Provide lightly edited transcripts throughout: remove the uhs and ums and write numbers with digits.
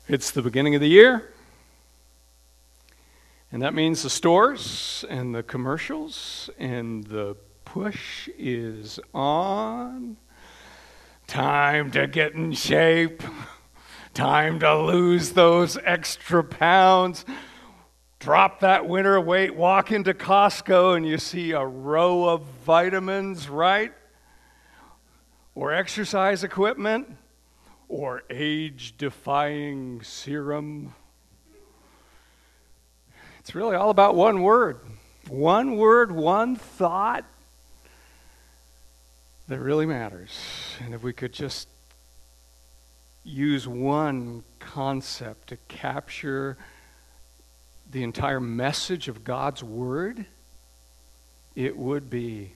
It's the beginning of the year, and that means the stores and the commercials and the push is on. Time to get in shape. Time to lose those extra pounds. Drop that winter weight, walk into Costco, and you see a row of vitamins, right? Or exercise equipment, or age-defying serum. It's really all about one word. One word, one thought that really matters. And if we could just use one concept to capture the entire message of God's Word, it would be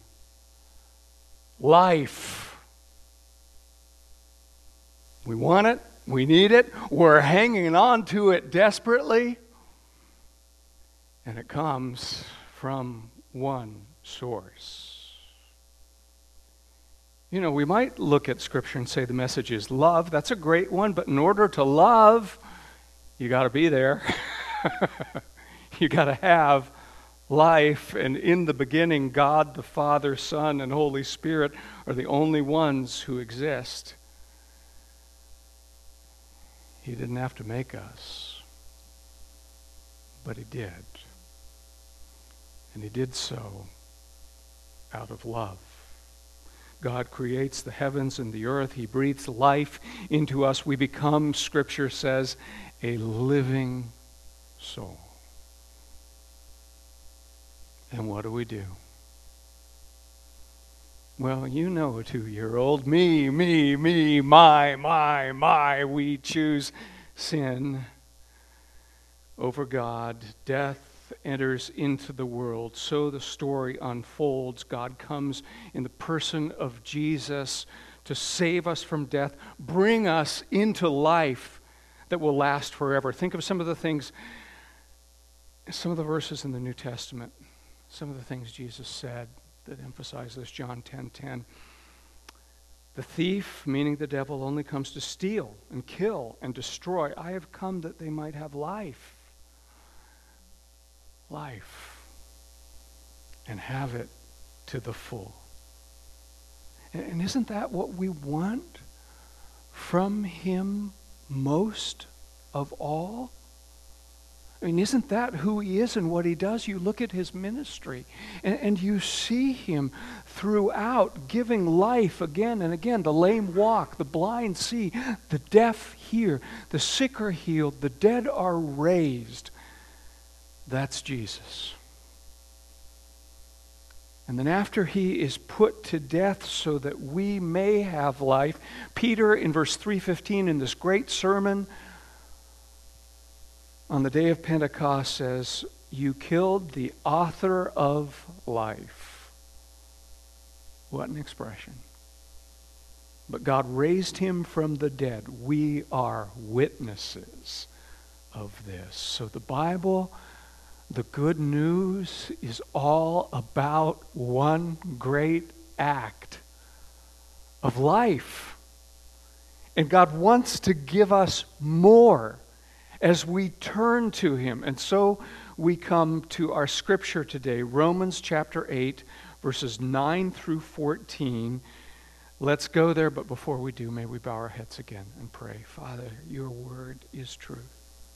life. We want it, we need it, we're hanging on to it desperately, and it comes from one source. You know, we might look at Scripture and say the message is love. That's a great one, but in order to love, you got to be there. You got to have life, and in the beginning, God, the Father, Son, and Holy Spirit are the only ones who exist. He didn't have to make us, but He did. And He did so out of love. God creates the heavens and the earth. He breathes life into us. We become, Scripture says, a living soul. And what do? Well, you know a 2-year-old. Me, my. We choose sin over God. Death enters into the world. So the story unfolds. God comes in the person of Jesus to save us from death, bring us into life that will last forever. Think of some of the things, some of the verses in the New Testament, some of the things Jesus said that emphasize this. John 10:10. The thief, meaning the devil, only comes to steal and kill and destroy. I have come that they might have life. Life. And have it to the full. And isn't that what we want from Him most of all? I mean, isn't that who He is and what He does? You look at His ministry and you see Him throughout giving life again and again. The lame walk, the blind see, the deaf hear, the sick are healed, the dead are raised. That's Jesus. And then after He is put to death so that we may have life, Peter in verse 3:15 in this great sermon on the day of Pentecost says, you killed the author of life. What an expression. But God raised Him from the dead. We are witnesses of this. So the Bible, the good news, is all about one great act of life. And God wants to give us more as we turn to Him. And so we come to our scripture today, Romans chapter 8, verses 9 through 14. Let's go there, but before we do, may we bow our heads again and pray. Father, your word is truth.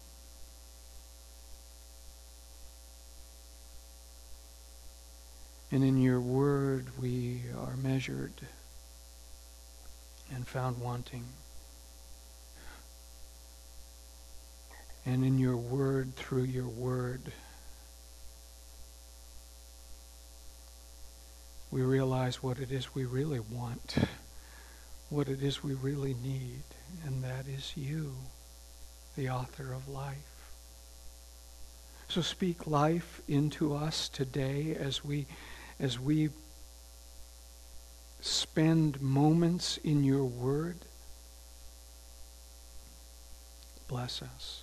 And in your word we are measured and found wanting. And in your word, through your word, we realize what it is we really want, what it is we really need, and that is you, the author of life. So speak life into us today as we spend moments in your word. Bless us.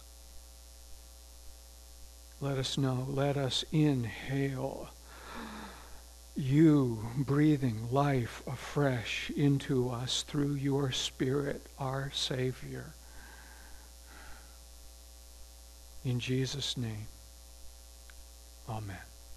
Let us know, let us inhale you breathing life afresh into us through your Spirit, our Savior. In Jesus' name, amen.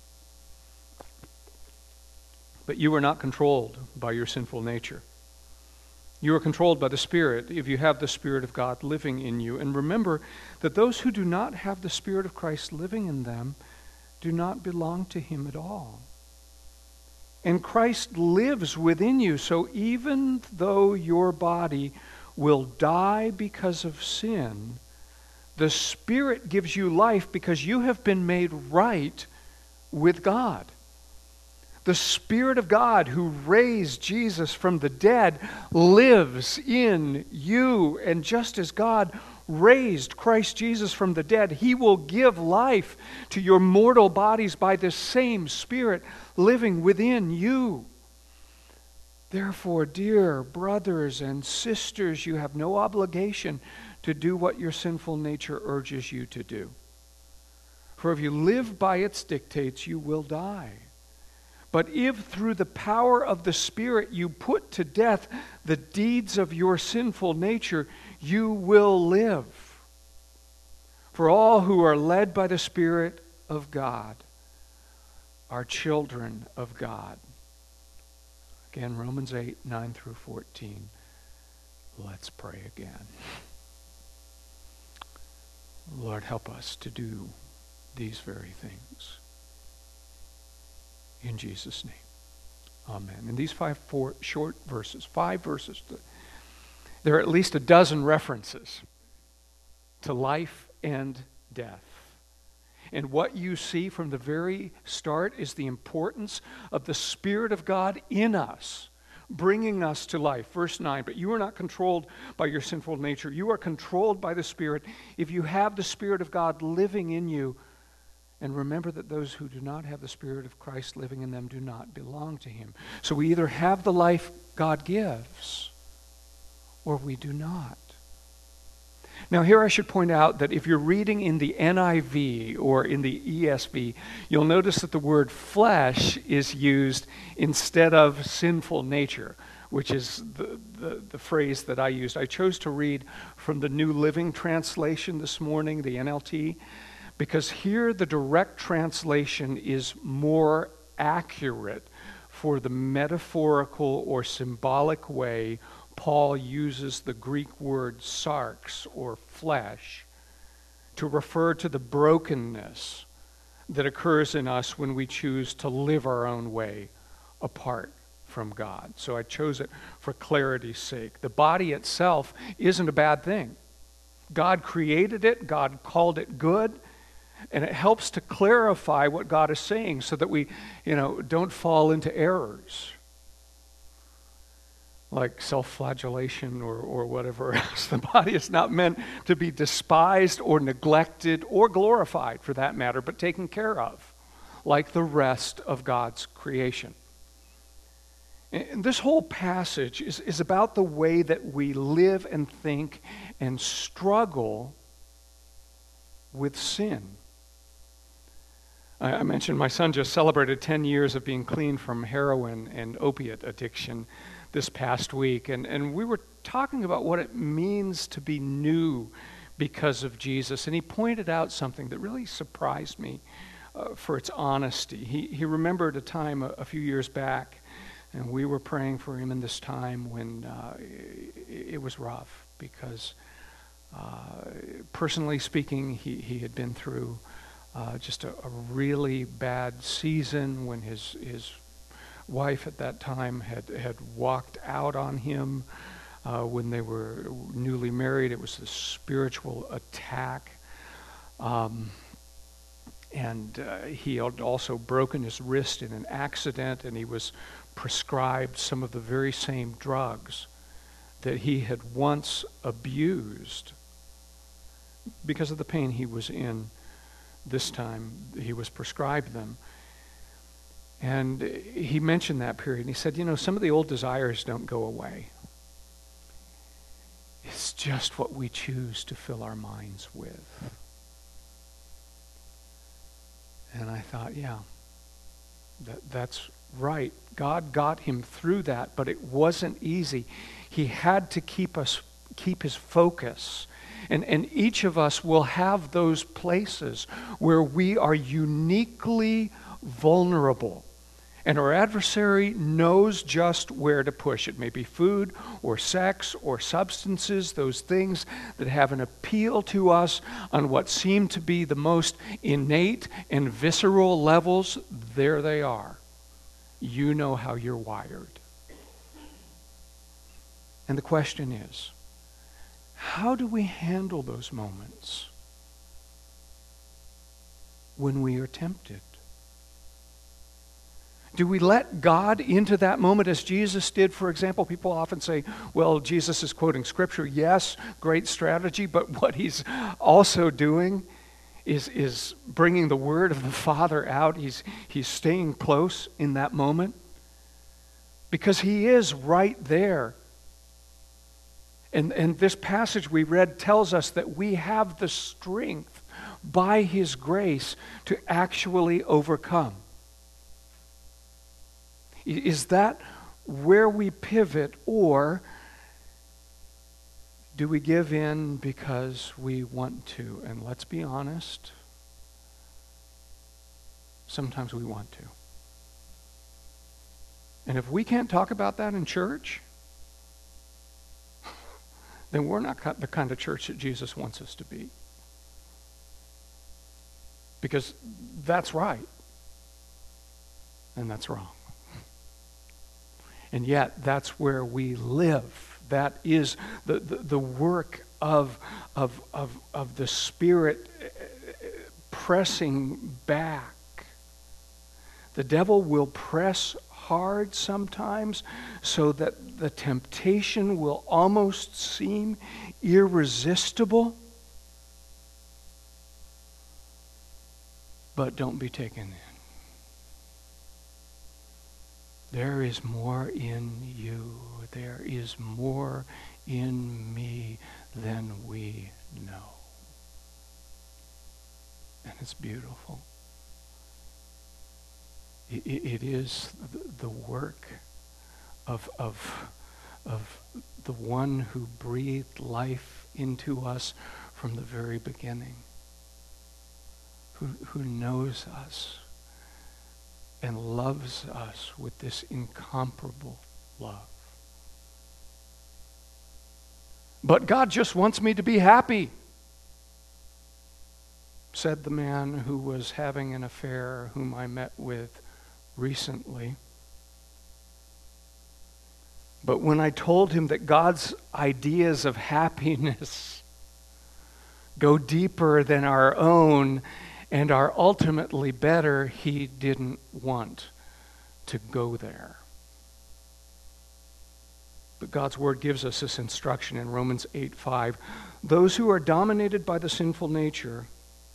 But you are not controlled by your sinful nature. You are controlled by the Spirit if you have the Spirit of God living in you. And remember that those who do not have the Spirit of Christ living in them do not belong to Him at all. And Christ lives within you, so even though your body will die because of sin, the Spirit gives you life because you have been made right with God. The Spirit of God who raised Jesus from the dead lives in you. And just as God raised Christ Jesus from the dead, He will give life to your mortal bodies by the same Spirit living within you. Therefore, dear brothers and sisters, you have no obligation to do what your sinful nature urges you to do. For if you live by its dictates, you will die. But if through the power of the Spirit you put to death the deeds of your sinful nature, you will live. For all who are led by the Spirit of God are children of God. Again, Romans 8, 9 through 14. Let's pray again. Lord, help us to do these very things. In Jesus' name. Amen. In these four short verses, 5 verses, there are at least a dozen references to life and death. And what you see from the very start is the importance of the Spirit of God in us, bringing us to life. Verse 9, but you are not controlled by your sinful nature. You are controlled by the Spirit. If you have the Spirit of God living in you, and remember that those who do not have the Spirit of Christ living in them do not belong to Him. So we either have the life God gives, or we do not. Now here I should point out that if you're reading in the NIV or in the ESV, you'll notice that the word flesh is used instead of sinful nature, which is the phrase that I used. I chose to read from the New Living Translation this morning, the NLT, because here the direct translation is more accurate for the metaphorical or symbolic way Paul uses the Greek word sarx, or flesh, to refer to the brokenness that occurs in us when we choose to live our own way apart from God. So I chose it for clarity's sake. The body itself isn't a bad thing. God created it, God called it good, and it helps to clarify what God is saying so that we, don't fall into errors like self-flagellation or whatever else. The body is not meant to be despised or neglected or glorified, for that matter, but taken care of, like the rest of God's creation. And this whole passage is about the way that we live and think and struggle with sin. I mentioned my son just celebrated 10 years of being clean from heroin and opiate addiction this past week. And we were talking about what it means to be new because of Jesus. And he pointed out something that really surprised me for its honesty. He remembered a time a few years back, and we were praying for him in this time when it was rough because, personally speaking, he had been through just a really bad season when his wife at that time had walked out on him when they were newly married. It was a spiritual attack. And he had also broken his wrist in an accident, and he was prescribed some of the very same drugs that he had once abused because of the pain he was in. This time he was prescribed them. And he mentioned that period. And he said, some of the old desires don't go away. It's just what we choose to fill our minds with. And I thought, yeah, that's right. God got him through that, but it wasn't easy. He had to keep his focus. And each of us will have those places where we are uniquely vulnerable. And our adversary knows just where to push. It may be food or sex or substances, those things that have an appeal to us on what seem to be the most innate and visceral levels. There they are. You know how you're wired. And the question is, how do we handle those moments when we are tempted? Do we let God into that moment as Jesus did? For example, people often say, well, Jesus is quoting Scripture. Yes, great strategy, but what he's also doing is bringing the word of the Father out. He's staying close in that moment because he is right there. And this passage we read tells us that we have the strength by his grace to actually overcome. Is that where we pivot, or do we give in because we want to? And let's be honest, sometimes we want to. And if we can't talk about that in church, then we're not the kind of church that Jesus wants us to be. Because that's right, and that's wrong. And yet, that's where we live. That is the work of the Spirit pressing back. The devil will press hard sometimes so that the temptation will almost seem irresistible. But don't be taken in. There is more in you. There is more in me than we know. And it's beautiful. It is the work of the one who breathed life into us from the very beginning, who knows us and loves us with this incomparable love. But God just wants me to be happy, said the man who was having an affair whom I met with recently. But when I told him that God's ideas of happiness go deeper than our own and are ultimately better, he didn't want to go there. But God's word gives us this instruction in Romans 8:5. Those who are dominated by the sinful nature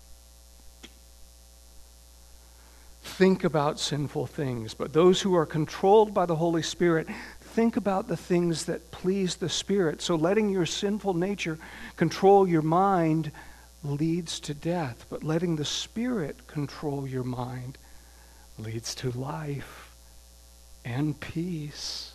think about sinful things, but those who are controlled by the Holy Spirit think about the things that please the Spirit. So letting your sinful nature control your mind leads to death, but letting the Spirit control your mind leads to life and peace.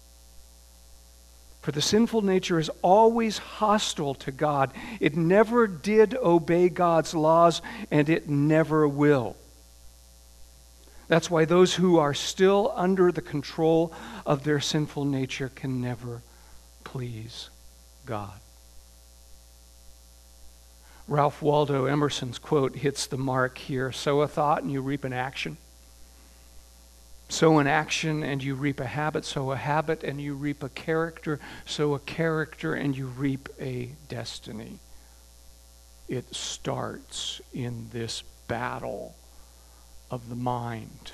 For the sinful nature is always hostile to God. It never did obey God's laws, and it never will. That's why those who are still under the control of their sinful nature can never please God. Ralph Waldo Emerson's quote hits the mark here. Sow a thought and you reap an action. Sow an action and you reap a habit. Sow a habit and you reap a character. Sow a character and you reap a destiny. It starts in this battle of the mind.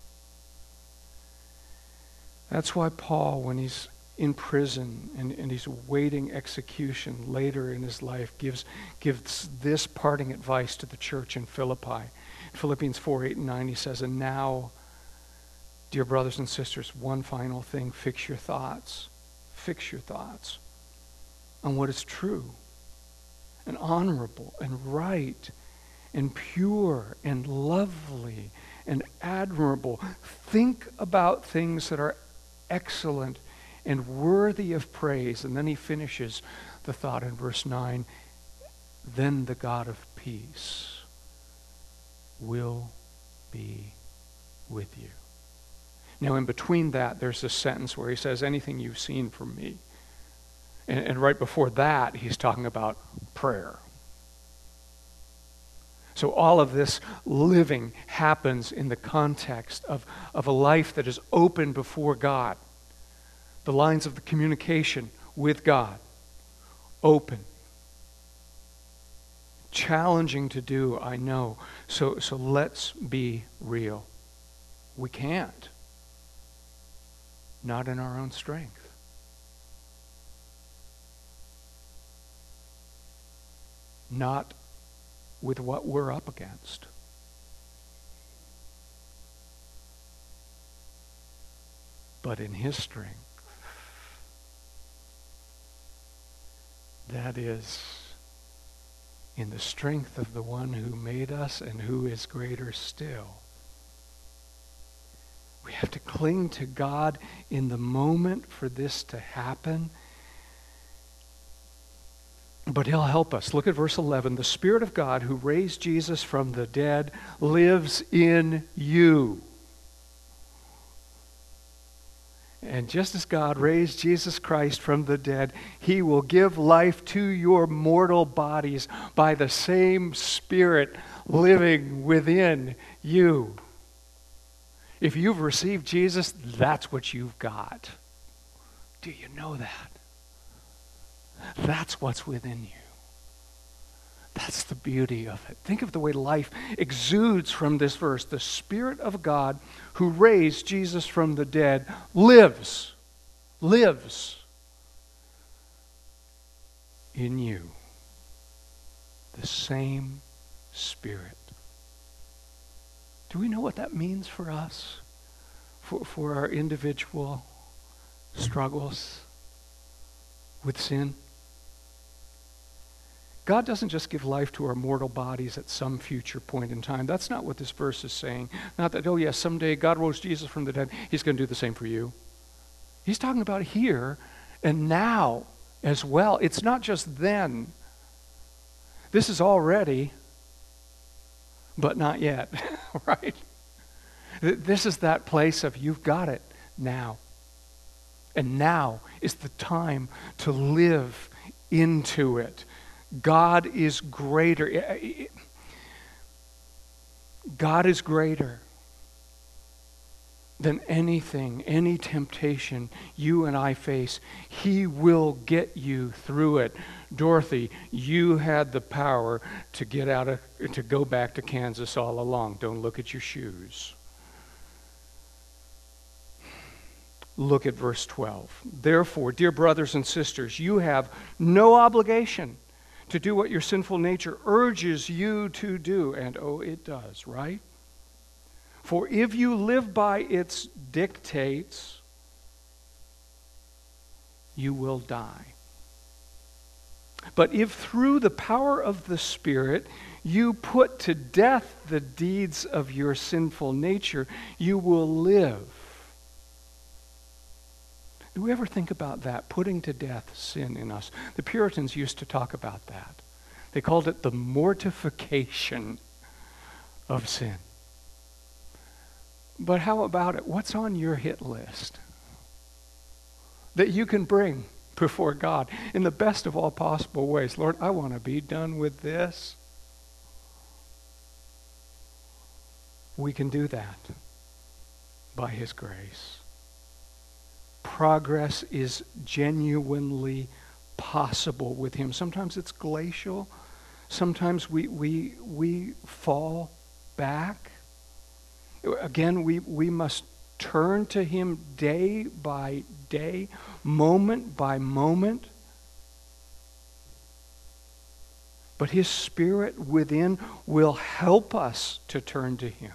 That's why Paul, when he's in prison and he's awaiting execution later in his life, gives this parting advice to the church in Philippi. In Philippians 4:8-9, he says, and now, dear brothers and sisters, one final thing, fix your thoughts on what is true and honorable and right and pure and lovely and admirable. Think about things that are excellent and worthy of praise. And then he finishes the thought in verse 9. then the God of peace will be with you. Now, in between that, there's a sentence where he says, anything you've seen from me. And right before that, he's talking about prayer. So all of this living happens in the context of a life that is open before God. The lines of the communication with God, open. Challenging to do, I know. So let's be real. We can't. Not in our own strength. Not with what we're up against. But in His strength. That is, in the strength of the one who made us and who is greater still. We have to cling to God in the moment for this to happen. But He'll help us. Look at verse 11. The Spirit of God who raised Jesus from the dead lives in you. And just as God raised Jesus Christ from the dead, He will give life to your mortal bodies by the same Spirit living within you. If you've received Jesus, that's what you've got. Do you know that? That's what's within you. That's the beauty of it. Think of the way life exudes from this verse. The Spirit of God who raised Jesus from the dead lives in you. The same Spirit. Do we know what that means for us? For our individual struggles with sin? God doesn't just give life to our mortal bodies at some future point in time. That's not what this verse is saying. Not that, oh yes, someday God rose Jesus from the dead. He's going to do the same for you. He's talking about here and now as well. It's not just then. This is already, but not yet, right? This is that place of you've got it now. And now is the time to live into it. God is greater. God is greater than anything, any temptation you and I face. He will get you through it. Dorothy, you had the power to go back to Kansas all along. Don't look at your shoes. Look at verse 12. Therefore, dear brothers and sisters, you have no obligation to do what your sinful nature urges you to do. And oh, it does, right? For if you live by its dictates, you will die. But if through the power of the Spirit you put to death the deeds of your sinful nature, you will live. Do we ever think about that, putting to death sin in us? The Puritans used to talk about that. They called it the mortification of sin. But how about it? What's on your hit list that you can bring before God in the best of all possible ways? Lord, I want to be done with this. We can do that by His grace. Progress is genuinely possible with Him. Sometimes it's glacial. Sometimes we fall back. Again, we must turn to Him day by day, moment by moment. But His Spirit within will help us to turn to Him.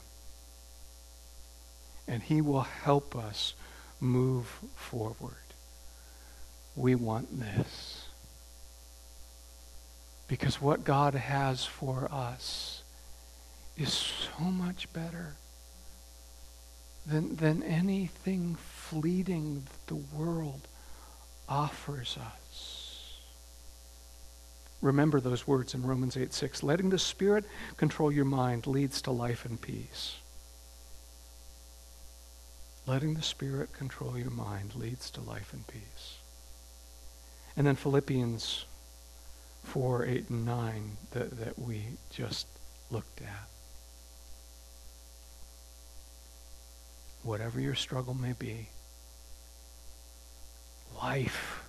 And He will help us move forward. We want this. Because what God has for us is so much better than anything fleeting that the world offers us. Remember those words in Romans 8:6. Letting the Spirit control your mind leads to life and peace. Letting the Spirit control your mind leads to life and peace. And then Philippians 4, 8, and 9 that we just looked at. Whatever your struggle may be, life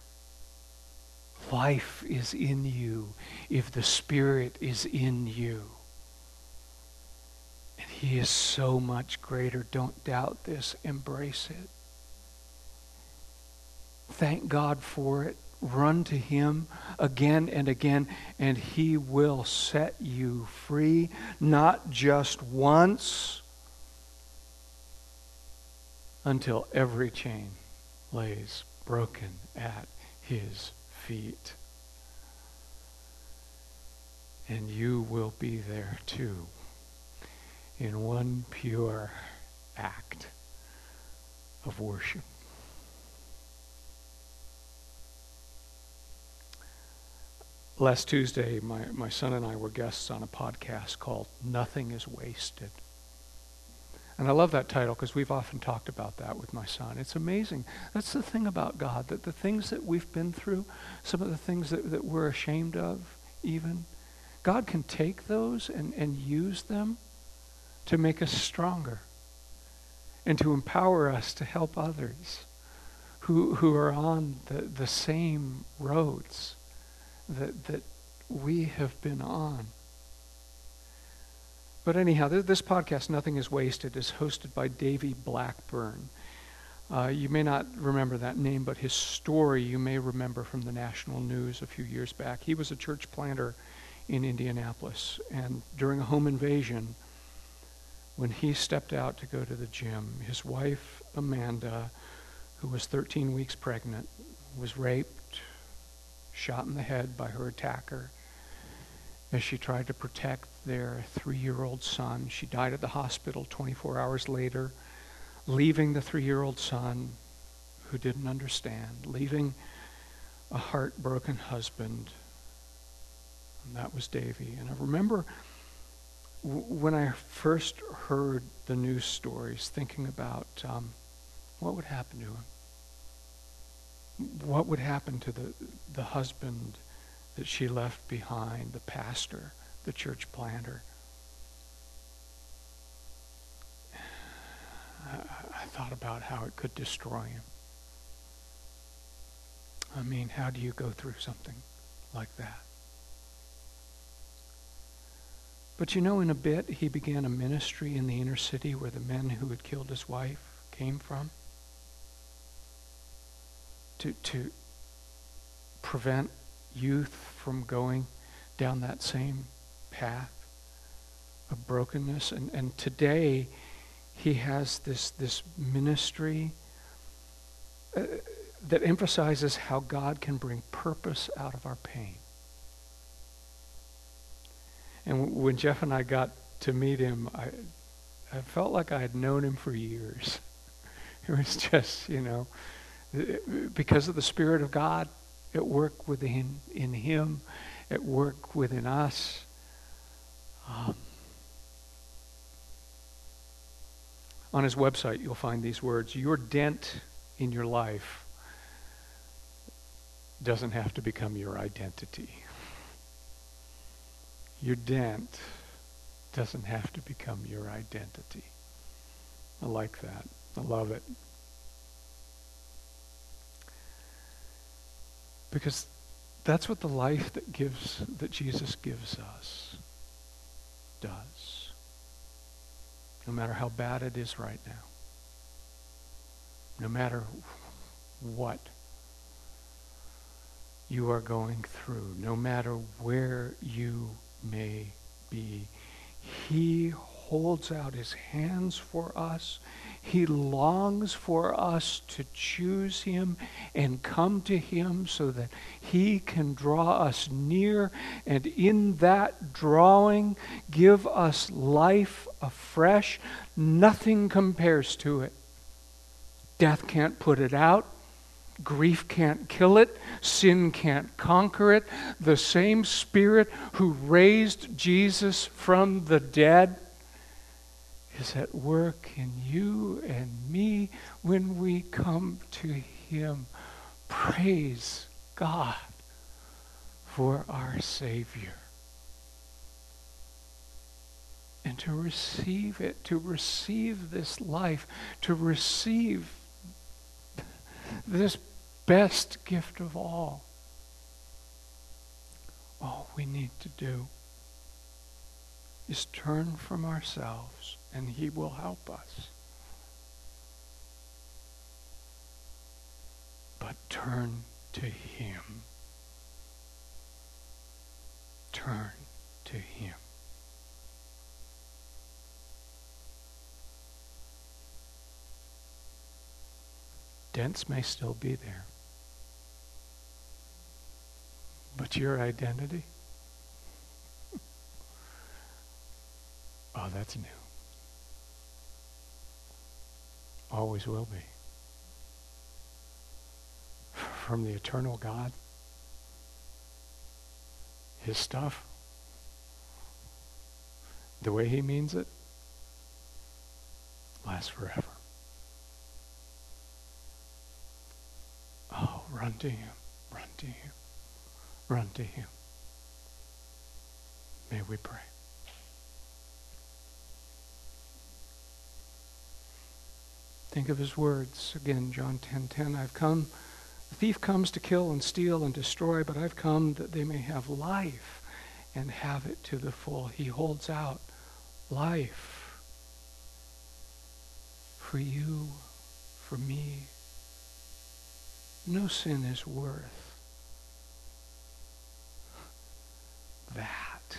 is in you if the Spirit is in you. And He is so much greater. Don't doubt this. Embrace it. Thank God for it. Run to Him again and again, and He will set you free, not just once, until every chain lays broken at His feet. And you will be there too, in one pure act of worship. Last Tuesday, my son and I were guests on a podcast called Nothing is Wasted. And I love that title because we've often talked about that with my son. It's amazing. That's the thing about God, that the things that we've been through, some of the things that we're ashamed of even, God can take those and use them to make us stronger and to empower us to help others who are on the same roads that we have been on. But anyhow, this podcast, Nothing is Wasted, is hosted by Davy Blackburn. You may not remember that name, but his story you may remember from the national news a few years back. He was a church planter in Indianapolis, and during a home invasion, when he stepped out to go to the gym, his wife, Amanda, who was 13 weeks pregnant, was raped, shot in the head by her attacker as she tried to protect their 3-year-old son. She died at the hospital 24 hours later, leaving the 3-year-old son who didn't understand, leaving a heartbroken husband. And that was Davy. And I remember when I first heard the news stories, thinking about what would happen to him. What would happen to the husband that she left behind, the pastor, the church planter? I thought about how it could destroy him. I mean, how do you go through something like that? But you know, in a bit, he began a ministry in the inner city where the men who had killed his wife came from, to prevent youth from going down that same path of brokenness. And today he has this ministry that emphasizes how God can bring purpose out of our pain. And when Jeff and I got to meet him, I felt like I had known him for years. It was just, because of the Spirit of God at work within in him, at work within us. On his website, you'll find these words: your dent in your life doesn't have to become your identity. Your dent doesn't have to become your identity. I like that. I love it. Because that's what the life that Jesus gives us does. No matter how bad it is right now. No matter what you are going through. No matter where you may be. He holds out his hands for us. He longs for us to choose him and come to him so that he can draw us near, and in that drawing give us life afresh. Nothing compares to it. Death can't put it out. Grief can't kill it. Sin can't conquer it. The same Spirit who raised Jesus from the dead is at work in you and me when we come to Him. Praise God for our Savior. And to receive it, to receive this life, to receive this best gift of all we need to do is turn from ourselves, and He will help us. But turn to Him. Turn to Him. Dents may still be there. But your identity? Oh, that's new. Always will be. From the eternal God, His stuff, the way He means it, lasts forever. Oh, run to Him, run to Him, run to Him. May we pray. Think of His words. Again, John 10:10, I've come, the thief comes to kill and steal and destroy, but I've come that they may have life and have it to the full. He holds out life for you, for me. No sin is worth that.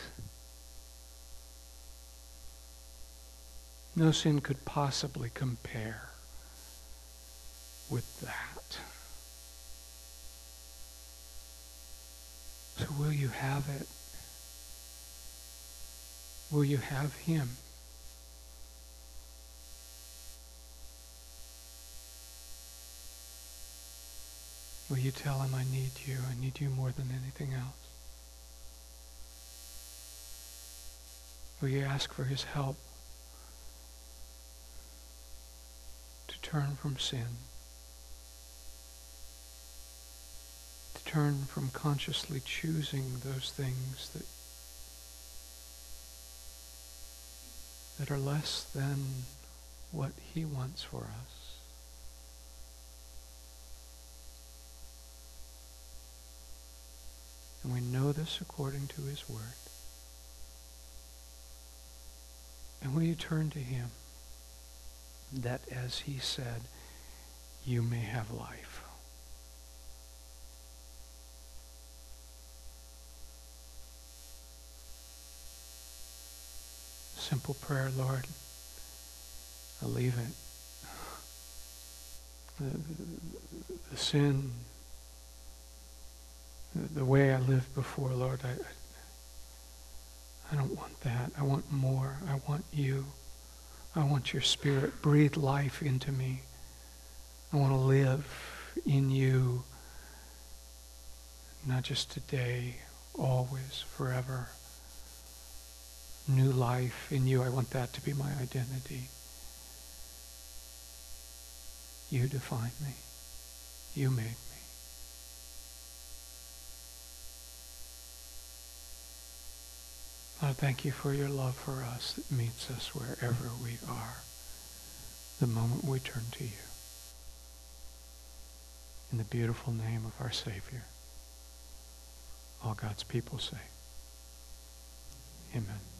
No sin could possibly compare with that. So will you have it? Will you have Him? Will you tell Him, I need you. I need you more than anything else? Will you ask for His help to turn from sin? To turn from consciously choosing those things that are less than what He wants for us? And we know this according to His Word. And will you turn to Him, that as He said, you may have life? Simple prayer, Lord. I leave it. The sin, the way I lived before, Lord, I don't want that. I want more. I want you. I want your Spirit. Breathe life into me. I want to live in you, not just today, always, forever. New life in you. I want that to be my identity. You defined me. You made me. Lord, thank you for your love for us that meets us wherever we are, the moment we turn to you. In the beautiful name of our Savior, all God's people say, amen.